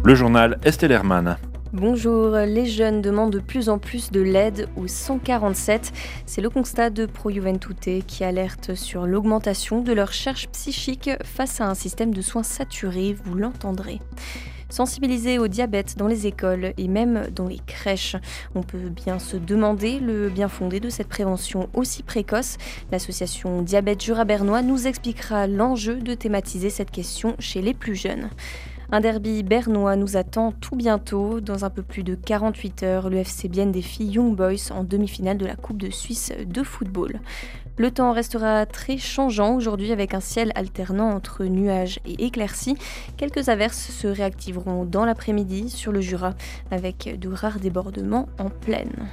Le journal Estelle Hermann. Bonjour, les jeunes demandent de plus en plus de l'aide au 147. C'est le constat de Pro Juventute qui alerte sur l'augmentation de leur charge psychique face à un système de soins saturé, vous l'entendrez. Sensibiliser au diabète dans les écoles et même dans les crèches. On peut bien se demander le bien fondé de cette prévention aussi précoce. L'association Diabète Jura bernois nous expliquera l'enjeu de thématiser cette question chez les plus jeunes. Un derby bernois nous attend tout bientôt. Dans un peu plus de 48 heures, le FC Bienne défie Young Boys en demi-finale de la Coupe de Suisse de football. Le temps restera très changeant aujourd'hui avec un ciel alternant entre nuages et éclaircies. Quelques averses se réactiveront dans l'après-midi sur le Jura avec de rares débordements en plaine.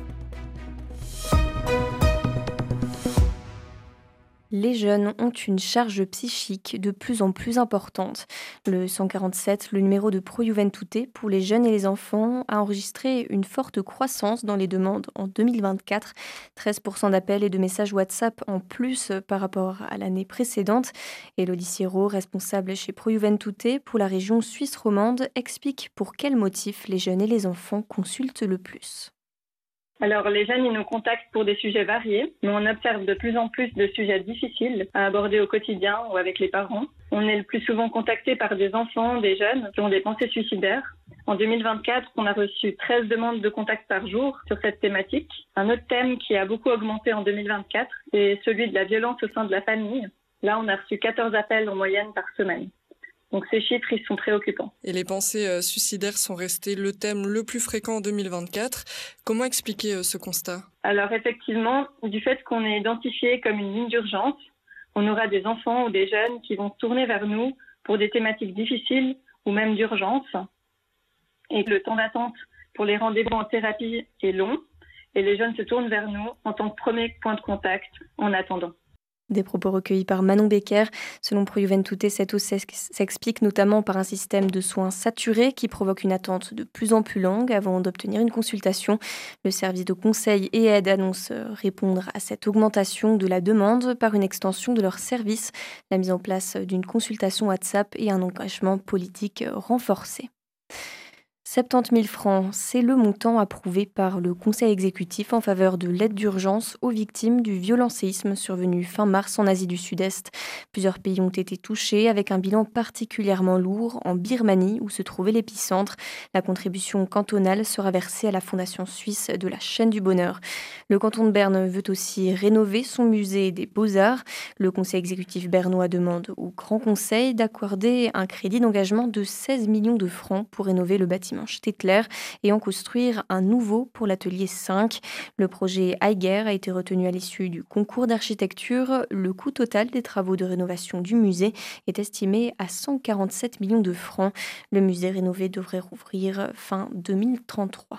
Les jeunes ont une charge psychique de plus en plus importante. Le 147, le numéro de Pro Juventute pour les jeunes et les enfants, a enregistré une forte croissance dans les demandes en 2024. 13% d'appels et de messages WhatsApp en plus par rapport à l'année précédente. Élodie Siro, responsable chez Pro Juventute pour la région suisse romande, explique pour quels motifs les jeunes et les enfants consultent le plus. Alors, les jeunes, ils nous contactent pour des sujets variés, mais on observe de plus en plus de sujets difficiles à aborder au quotidien ou avec les parents. On est le plus souvent contacté par des enfants, des jeunes qui ont des pensées suicidaires. En 2024, on a reçu 13 demandes de contact par jour sur cette thématique. Un autre thème qui a beaucoup augmenté en 2024, c'est celui de la violence au sein de la famille. Là, on a reçu 14 appels en moyenne par semaine. Donc ces chiffres, ils sont préoccupants. Et les pensées suicidaires sont restées le thème le plus fréquent en 2024. Comment expliquer ce constat ? Alors effectivement, du fait qu'on est identifié comme une ligne d'urgence, on aura des enfants ou des jeunes qui vont se tourner vers nous pour des thématiques difficiles ou même d'urgence. Et le temps d'attente pour les rendez-vous en thérapie est long et les jeunes se tournent vers nous en tant que premier point de contact en attendant. Des propos recueillis par Manon Becker. Selon Pro Juventute, cette hausse s'explique notamment par un système de soins saturé qui provoque une attente de plus en plus longue avant d'obtenir une consultation. Le service de conseil et aide annonce répondre à cette augmentation de la demande par une extension de leur service, la mise en place d'une consultation WhatsApp et un engagement politique renforcé. 70 000 francs, c'est le montant approuvé par le Conseil exécutif en faveur de l'aide d'urgence aux victimes du violent séisme survenu fin mars en Asie du Sud-Est. Plusieurs pays ont été touchés avec un bilan particulièrement lourd en Birmanie où se trouvait l'épicentre. La contribution cantonale sera versée à la Fondation suisse de la Chaîne du Bonheur. Le canton de Berne veut aussi rénover son musée des Beaux-Arts. Le Conseil exécutif bernois demande au Grand Conseil d'accorder un crédit d'engagement de 16 millions de francs pour rénover le bâtiment Stettler et en construire un nouveau pour l'atelier 5. Le projet Eiger a été retenu à l'issue du concours d'architecture. Le coût total des travaux de rénovation du musée est estimé à 147 millions de francs. Le musée rénové devrait rouvrir fin 2033.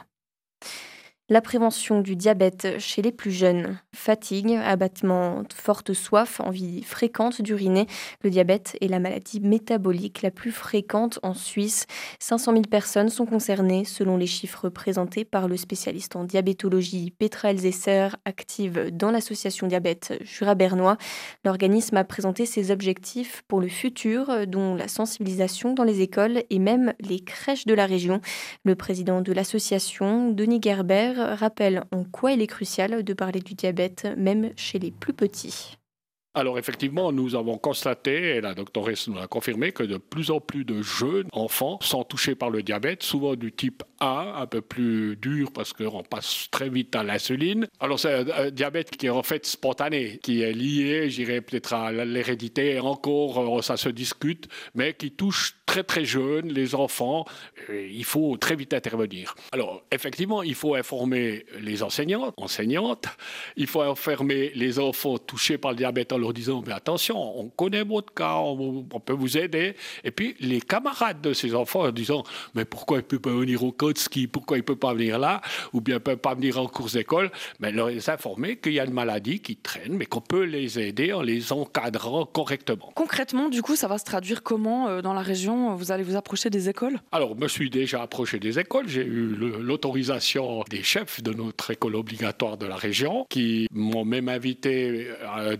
La prévention du diabète chez les plus jeunes. Fatigue, abattement, forte soif, envie fréquente d'uriner. Le diabète est la maladie métabolique la plus fréquente en Suisse. 500 000 personnes sont concernées selon les chiffres présentés par le spécialiste en diabétologie Petra Elzesser, active dans l'association Diabète Jura bernois. L'organisme a présenté ses objectifs pour le futur, dont la sensibilisation dans les écoles et même les crèches de la région. Le président de l'association, Denis Gerber, rappelle en quoi il est crucial de parler du diabète, même chez les plus petits. Alors effectivement, nous avons constaté, et la doctoresse nous l'a confirmé, que de plus en plus de jeunes enfants sont touchés par le diabète, souvent du type A, un peu plus dur parce qu'on passe très vite à l'insuline. Alors c'est un diabète qui est en fait spontané, qui est lié, je dirais peut-être à l'hérédité, encore ça se discute, mais qui touche très très jeunes, les enfants. Il faut très vite intervenir. Alors effectivement, il faut informer les enseignantes, il faut informer les enfants touchés par le diabète en leur disant mais attention, on connaît votre cas, on peut vous aider. Et puis les camarades de ces enfants en disant mais pourquoi il ne peut pas venir au camp de ski, pourquoi il ne peut pas venir là, ou bien il ne peut pas venir en cours d'école, mais leur informer qu'il y a une maladie qui traîne, mais qu'on peut les aider en les encadrant correctement. Concrètement, du coup, ça va se traduire comment dans la région ? Vous allez vous approcher des écoles ? Alors, je me suis déjà approché des écoles. J'ai eu l'autorisation des chefs de notre école obligatoire de la région qui m'ont même invité à des prochains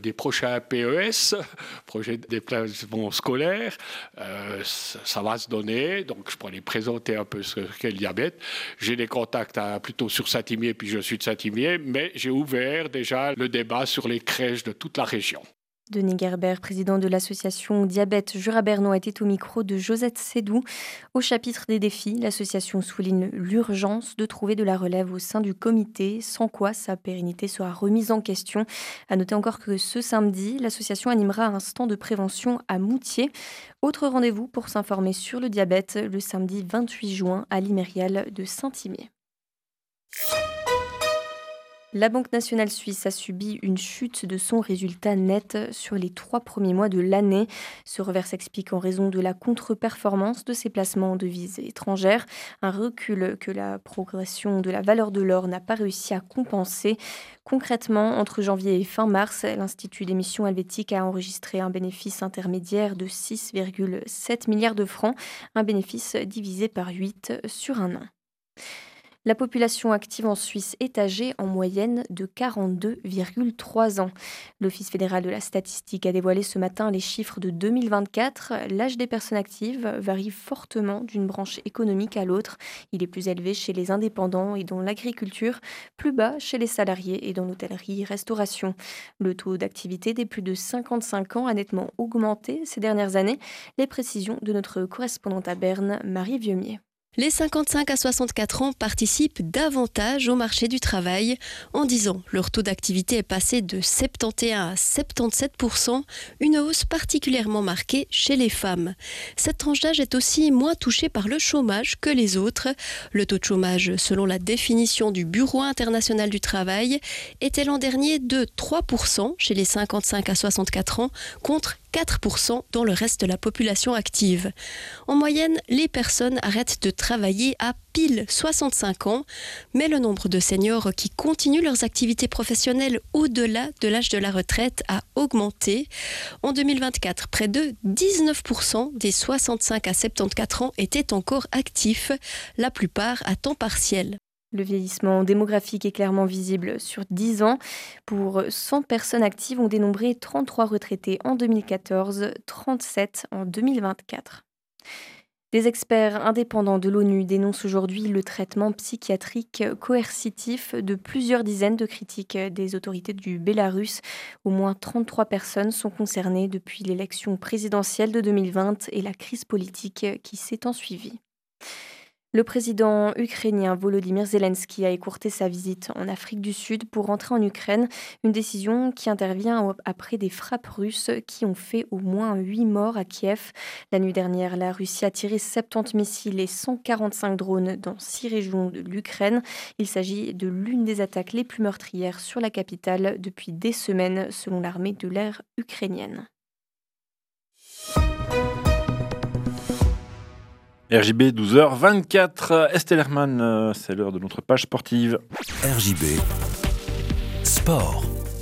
un PES, projet de déplacement scolaire. Ça va se donner, donc je pourrais les présenter un peu ce qu'est le diabète. J'ai des contacts plutôt sur Saint-Imier, puis je suis de Saint-Imier, mais j'ai ouvert déjà le débat sur les crèches de toute la région. Denis Gerber, président de l'association Diabète Jura bernois, était au micro de Josette Sédou. Au chapitre des défis, l'association souligne l'urgence de trouver de la relève au sein du comité, sans quoi sa pérennité sera remise en question. À noter encore que ce samedi, l'association animera un stand de prévention à Moutier. Autre rendez-vous pour s'informer sur le diabète, le samedi 28 juin à l'Imérial de Saint-Imier. La Banque nationale suisse a subi une chute de son résultat net sur les 3 premiers mois de l'année. Ce revers s'explique en raison de la contre-performance de ses placements en devises étrangères, un recul que la progression de la valeur de l'or n'a pas réussi à compenser. Concrètement, entre janvier et fin mars, l'Institut d'émission helvétique a enregistré un bénéfice intermédiaire de 6,7 milliards de francs, un bénéfice divisé par 8 sur un an. La population active en Suisse est âgée en moyenne de 42,3 ans. L'Office fédéral de la statistique a dévoilé ce matin les chiffres de 2024. L'âge des personnes actives varie fortement d'une branche économique à l'autre. Il est plus élevé chez les indépendants et dans l'agriculture, plus bas chez les salariés et dans l'hôtellerie-restauration. Le taux d'activité des plus de 55 ans a nettement augmenté ces dernières années. Les précisions de notre correspondante à Berne, Marie Vieumier. Les 55 à 64 ans participent davantage au marché du travail. En 10 ans, leur taux d'activité est passé de 71 à 77%, une hausse particulièrement marquée chez les femmes. Cette tranche d'âge est aussi moins touchée par le chômage que les autres. Le taux de chômage, selon la définition du Bureau international du travail, était l'an dernier de 3% chez les 55 à 64 ans contre 4% dans le reste de la population active. En moyenne, les personnes arrêtent de travailler à pile 65 ans, mais le nombre de seniors qui continuent leurs activités professionnelles au-delà de l'âge de la retraite a augmenté. En 2024, près de 19% des 65 à 74 ans étaient encore actifs, la plupart à temps partiel. Le vieillissement démographique est clairement visible sur 10 ans. Pour 100 personnes actives, on dénombrait 33 retraités en 2014, 37 en 2024. Des experts indépendants de l'ONU dénoncent aujourd'hui le traitement psychiatrique coercitif de plusieurs dizaines de critiques des autorités du Bélarus. Au moins 33 personnes sont concernées depuis l'élection présidentielle de 2020 et la crise politique qui s'est ensuivie. Le président ukrainien Volodymyr Zelensky a écourté sa visite en Afrique du Sud pour rentrer en Ukraine, une décision qui intervient après des frappes russes qui ont fait au moins 8 morts à Kiev. La nuit dernière, la Russie a tiré 70 missiles et 145 drones dans 6 régions de l'Ukraine. Il s'agit de l'une des attaques les plus meurtrières sur la capitale depuis des semaines, selon l'armée de l'air ukrainienne. RJB 12h24, Estelle Hermann, c'est l'heure de notre page sportive. RJB Sport.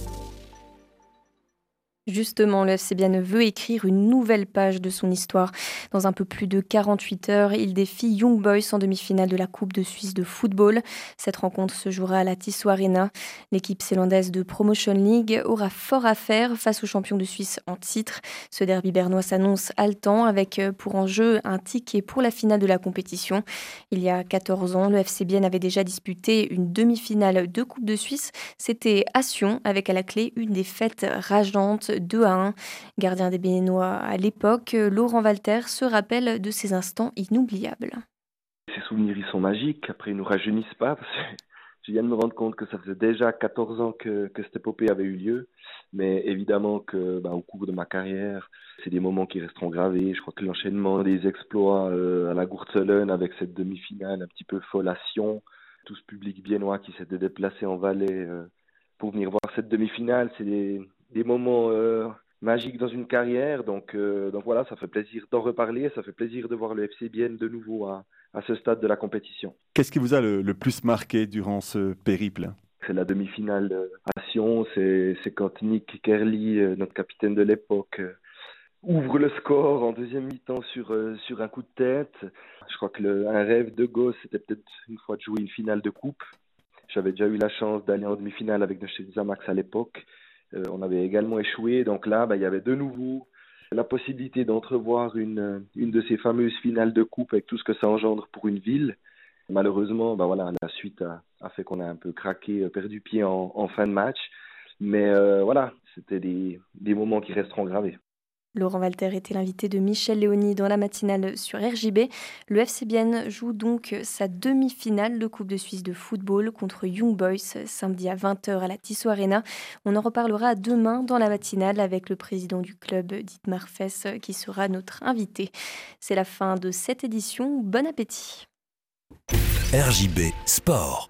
Justement, le FC Bienne veut écrire une nouvelle page de son histoire. Dans un peu plus de 48 heures, il défie Young Boys en demi-finale de la Coupe de Suisse de football. Cette rencontre se jouera à la Tissot Arena. L'équipe zélandaise de Promotion League aura fort à faire face aux champions de Suisse en titre. Ce derby bernois s'annonce haletant avec pour enjeu un ticket pour la finale de la compétition. Il y a 14 ans, le FC Bienne avait déjà disputé une demi-finale de Coupe de Suisse. C'était à Sion avec à la clé une défaite rageante 2-1. Gardien des Béninois à l'époque, Laurent Walter se rappelle de ces instants inoubliables. Ces souvenirs, ils sont magiques. Après, ils ne nous rajeunissent pas. Parce que je viens de me rendre compte que ça faisait déjà 14 ans que cette épopée avait eu lieu. Mais évidemment au cours de ma carrière, c'est des moments qui resteront gravés. Je crois que l'enchaînement des exploits à la Gourtzelen avec cette demi-finale un petit peu folle à Sion, tout ce public biennois qui s'était déplacé en Valais pour venir voir cette demi-finale, c'est des moments magiques dans une carrière. Donc voilà, ça fait plaisir d'en reparler. Ça fait plaisir de voir le FC Bienne de nouveau à ce stade de la compétition. Qu'est-ce qui vous a le plus marqué durant ce périple ? C'est la demi-finale à Sion. C'est quand Nick Kerley, notre capitaine de l'époque, ouvre le score en deuxième mi-temps sur un coup de tête. Je crois que un rêve de gosse, c'était peut-être une fois de jouer une finale de coupe. J'avais déjà eu la chance d'aller en demi-finale avec Neuchâtel Xamax à l'époque. On avait également échoué. Donc là, il y avait de nouveau la possibilité d'entrevoir une de ces fameuses finales de coupe avec tout ce que ça engendre pour une ville. Malheureusement, la suite a fait qu'on a un peu craqué, perdu pied en fin de match. Mais c'était des moments qui resteront gravés. Laurent Walter était l'invité de Michel Léoni dans la matinale sur RJB. Le FC Bienne joue donc sa demi-finale de Coupe de Suisse de football contre Young Boys samedi à 20h à la Tissot Arena. On en reparlera demain dans la matinale avec le président du club, Dietmar Fess, qui sera notre invité. C'est la fin de cette édition. Bon appétit. RJB Sport.